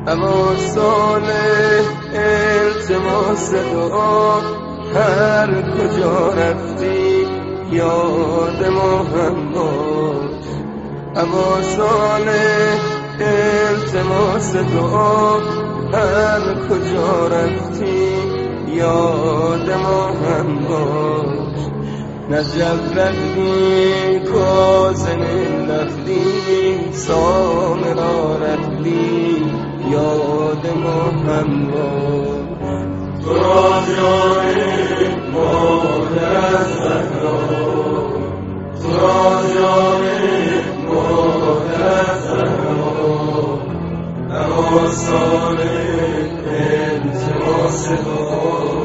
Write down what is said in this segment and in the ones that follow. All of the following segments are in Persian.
اما ساله التماس دعا، هر کجا رفتی یاد ما هم باش. اما ساله التماس دعا، هر کجا رفتی یاد ما هم باش. نجف رفتی کازم رفتی، سامرا رفتی یاد ما هم باش. تو را جان مادر زهرا، تو را جان مادر زهرا، اما صالح التماس دعا.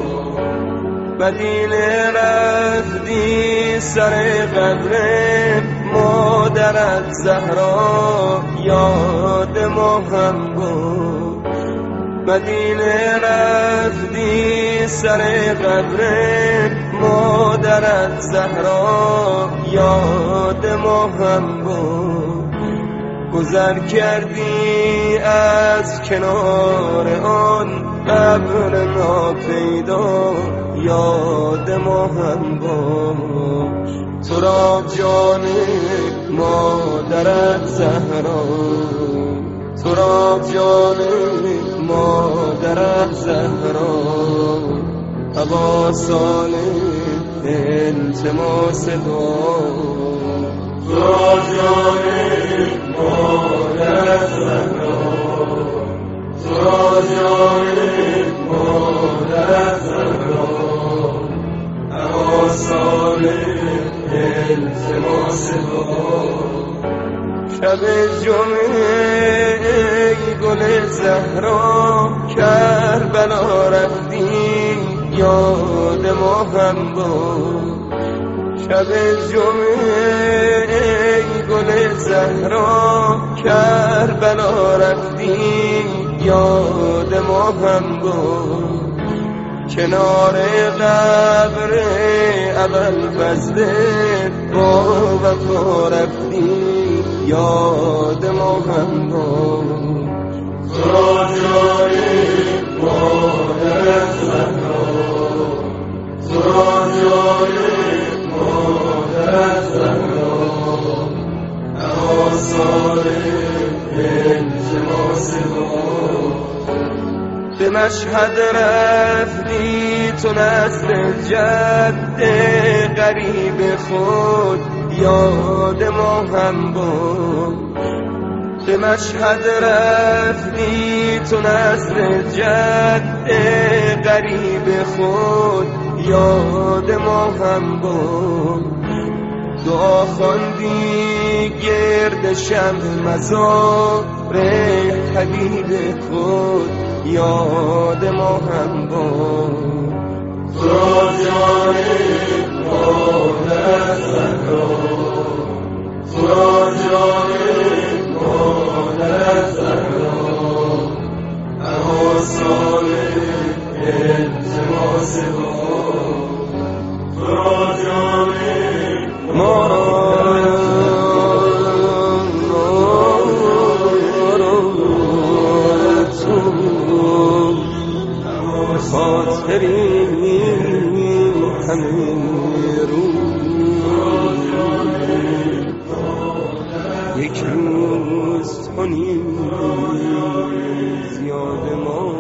مدینه رفتی سر قبر مادرت زهرا، یاد ما هم بود. مدینه رفتی سر قبر مادرت زهرا، یاد ما هم بود. گذر کردی از کنار آن قبر ناپیدا، یاد ما هم باش. تو را جان مادرت زهرا، تو را جان مادرت زهرا، ابا صالح التماس دعا. تو را جان مادر زهرا، تو را جان مادر زهرا، اما صالح التماس دعا. شب جمعه ای گل زهرا، کربلا رفتی یاد ما هم بود. شب جمعه ای گل زهرا، کربلا رفتی یاد ما هم بود. کنار قبر ابوالفضل با وفا رفتی یاد ما هم بود. تو را جان مادر زهرا، تو را جان مادر زهرا، اما صالح التماس دعا. به مشهد رفتی تو نزد جد غریب خود، یاد ما هم بود. به مشهد رفتی تو نزد جد غریب خود، یاد ما هم بود. دعا خواندی گرد شمع مزار حبیب خود، یاد ما هم بود. تو را جان مادر زهرا، تو را جان مادر زهرا، اما صالح التماس دعا. تو را جان خاطری همه روز، یک روز تو نیز یاد ما